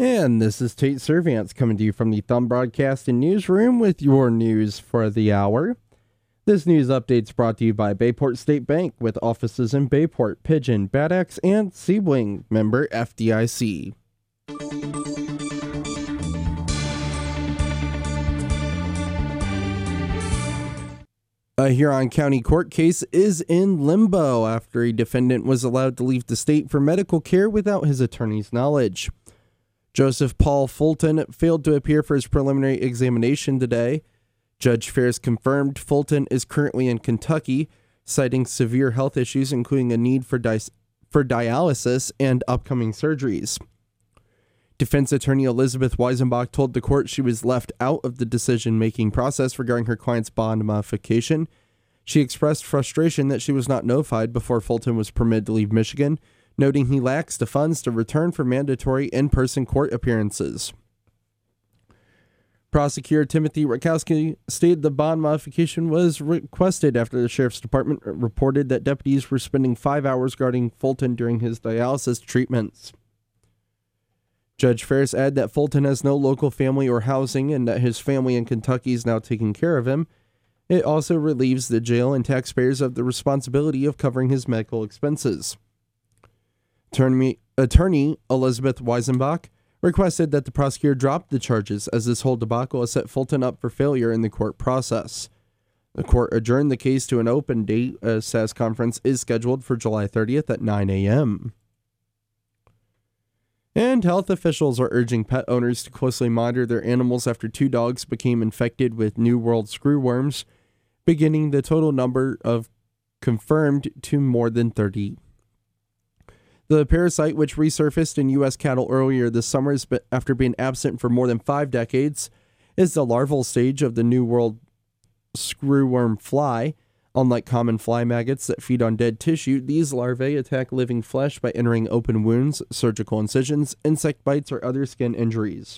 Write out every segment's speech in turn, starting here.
And this is Tate Servants coming to you from the Thumb Broadcasting Newsroom with your news for the hour. This news update is brought to you by Bayport State Bank with offices in Bayport, Pigeon, Bad Axe, and Sebring, member FDIC. A Huron County court case is in limbo after a defendant was allowed to leave the state for medical care without his attorney's knowledge. Joseph Paul Fulton failed to appear for his preliminary examination today. Judge Ferris confirmed Fulton is currently in Kentucky, citing severe health issues, including a need for dialysis and upcoming surgeries. Defense attorney Elizabeth Weisenbach told the court she was left out of the decision-making process regarding her client's bond modification. She expressed frustration that she was not notified before Fulton was permitted to leave Michigan, noting he lacks the funds to return for mandatory in-person court appearances. Prosecutor Timothy Rakowski stated the bond modification was requested after the Sheriff's Department reported that deputies were spending 5 hours guarding Fulton during his dialysis treatments. Judge Ferris added that Fulton has no local family or housing and that his family in Kentucky is now taking care of him. It also relieves the jail and taxpayers of the responsibility of covering his medical expenses. Attorney Elizabeth Weisenbach requested that the prosecutor drop the charges as this whole debacle has set Fulton up for failure in the court process. The court adjourned the case to an open date. A SAS conference is scheduled for July 30th at 9 a.m. And health officials are urging pet owners to closely monitor their animals after 2 dogs became infected with New World screwworms, beginning the total number of confirmed to more than 30. The parasite, which resurfaced in U.S. cattle earlier this summer after being absent for more than 5 decades, is the larval stage of the New World screwworm fly. Unlike common fly maggots that feed on dead tissue, these larvae attack living flesh by entering open wounds, surgical incisions, insect bites, or other skin injuries.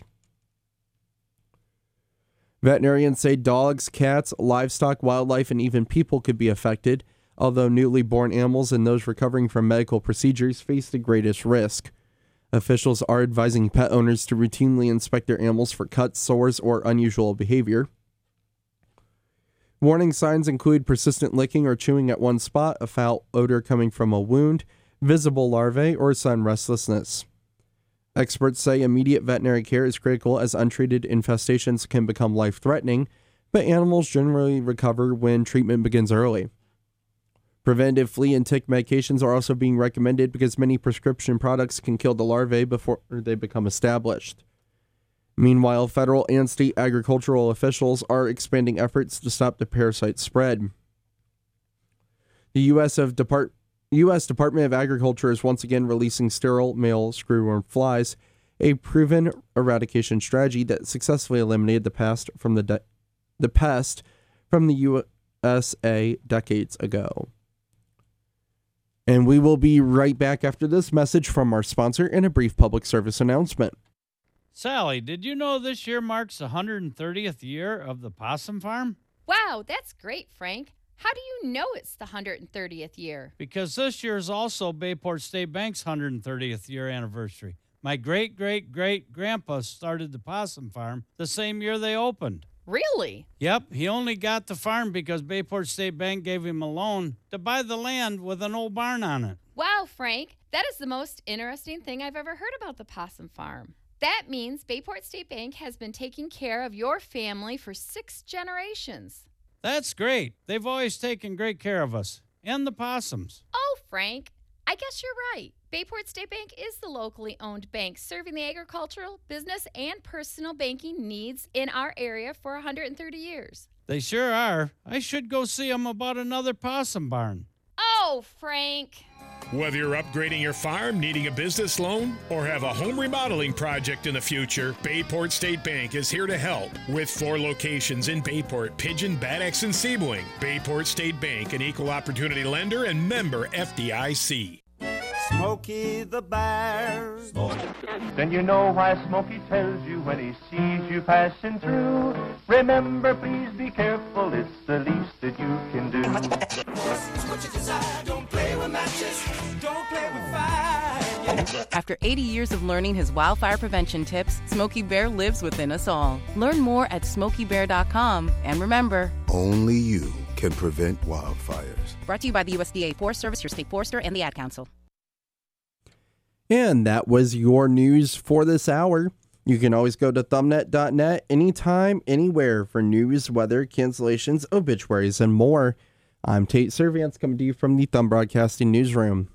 Veterinarians say dogs, cats, livestock, wildlife, and even people could be affected, although newly born animals and those recovering from medical procedures face the greatest risk. Officials are advising pet owners to routinely inspect their animals for cuts, sores, or unusual behavior. Warning signs include persistent licking or chewing at one spot, a foul odor coming from a wound, visible larvae, or sudden restlessness. Experts say immediate veterinary care is critical as untreated infestations can become life-threatening, but animals generally recover when treatment begins early. Preventive flea and tick medications are also being recommended because many prescription products can kill the larvae before they become established. Meanwhile, federal and state agricultural officials are expanding efforts to stop the parasite spread. The U.S. Department of Agriculture is once again releasing sterile male screwworm flies, a proven eradication strategy that successfully eliminated the pest from the USA decades ago. And we will be right back after this message from our sponsor and a brief public service announcement. Sally, did you know this year marks the 130th year of the Possum Farm? Wow, that's great, Frank. How do you know it's the 130th year? Because this year is also Bayport State Bank's 130th year anniversary. My great-great-great-grandpa started the Possum Farm the same year they opened. Really? Yep, he only got the farm because Bayport State Bank gave him a loan to buy the land with an old barn on it. Wow, Frank, that is the most interesting thing I've ever heard about the Possum Farm. That means Bayport State Bank has been taking care of your family for 6 generations. That's great. They've always taken great care of us and the possums. Oh, Frank, I guess you're right. Bayport State Bank is the locally owned bank serving the agricultural, business, and personal banking needs in our area for 130 years. They sure are. I should go see them about another possum barn. Oh, Frank. Whether you're upgrading your farm, needing a business loan, or have a home remodeling project in the future, Bayport State Bank is here to help. With 4 locations in Bayport, Pigeon, Bad Axe, and Sebring. Bayport State Bank, an equal opportunity lender and member FDIC. Smokey the Bear. Then you know why Smokey tells you when he sees you passing through. Remember, please be careful, it's the least that you can do. What you desire, don't play with matches, don't play with fire. After 80 years of learning his wildfire prevention tips, Smokey Bear lives within us all. Learn more at SmokeyBear.com. And remember, only you can prevent wildfires. Brought to you by the USDA Forest Service, your state forester, and the Ad Council. And that was your news for this hour. You can always go to thumbnet.net anytime, anywhere for news, weather, cancellations, obituaries, and more. I'm Tate Servance coming to you from the Thumb Broadcasting Newsroom.